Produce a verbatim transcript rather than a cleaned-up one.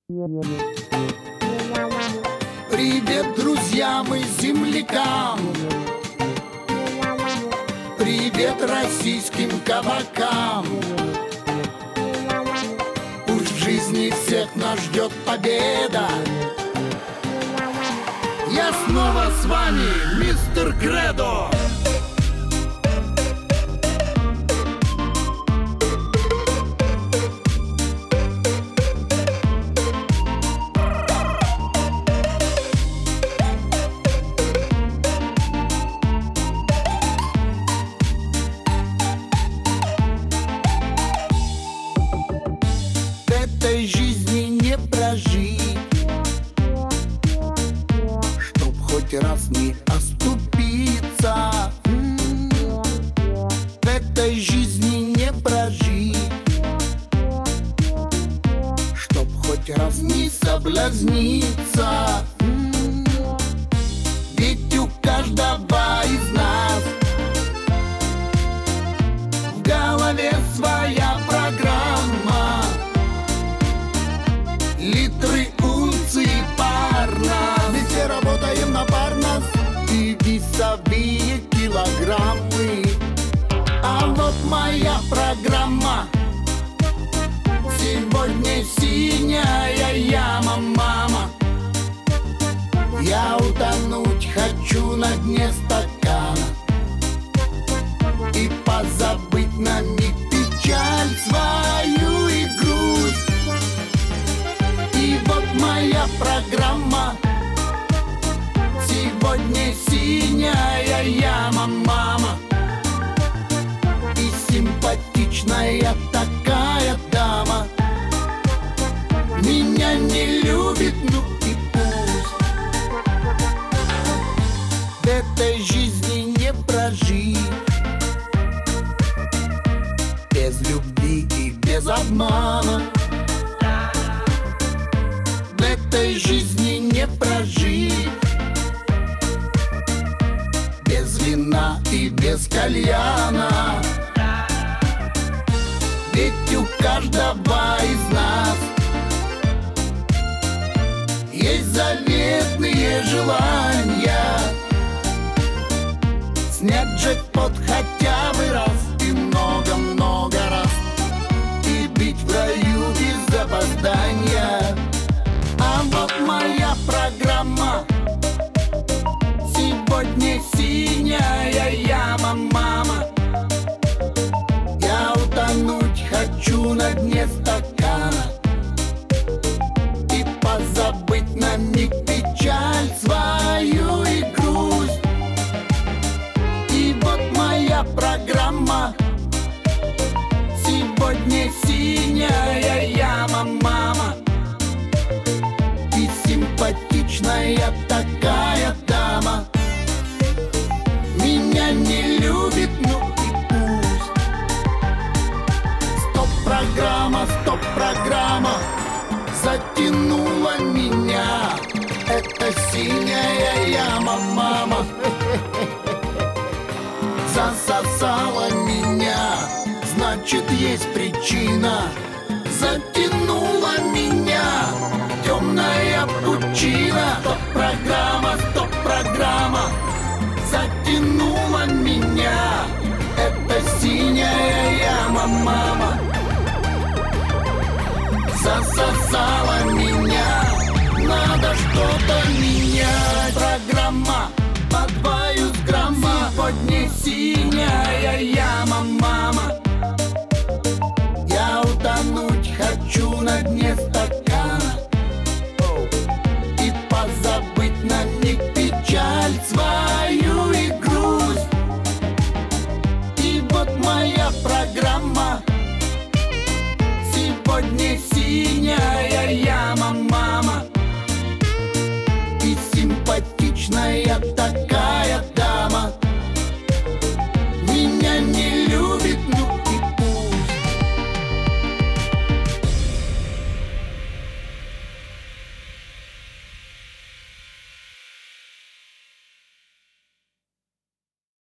Привет друзьям и землякам, привет российским кабакам. Пусть в жизни всех нас ждет победа. Я снова с вами, мистер Кредо. Этой жизни не прожить, чтоб хоть раз не оступиться. В этой жизни не прожить, чтоб хоть раз не соблазниться. Ведь у каждого из нас в голове своя программа. Литры, унции, парно. Мы все работаем на парнос и весовые килограммы. А вот моя программа сегодня синяя яма, мама. Я утонуть хочу на дне стакана и позабыть на миг печаль свою и грусть. И вот моя программа сегодня синяя яма, мама. И симпатичная такая дама меня не любит, ну и пусть. В этой жизни не прожить без любви и без обмана. В этой жизни не прожить без вина и без кальяна. Ведь у каждого из нас есть заветные желания снять джекпот хотя бы раз и много-много раз и быть в раю без опоздания. А вот моя программа сегодня синяя яма, мама. Я утонуть хочу на дне стакана и позабыть на миг печаль свою и грусть. И вот моя программа сегодня синяя яма, мама. И симпатичная такая дама меня не любит, ну и пусть. Стоп-программа, стоп-программа затянула меня. Это синяя яма, мама. Засосала меня, значит есть причина. Затянула меня.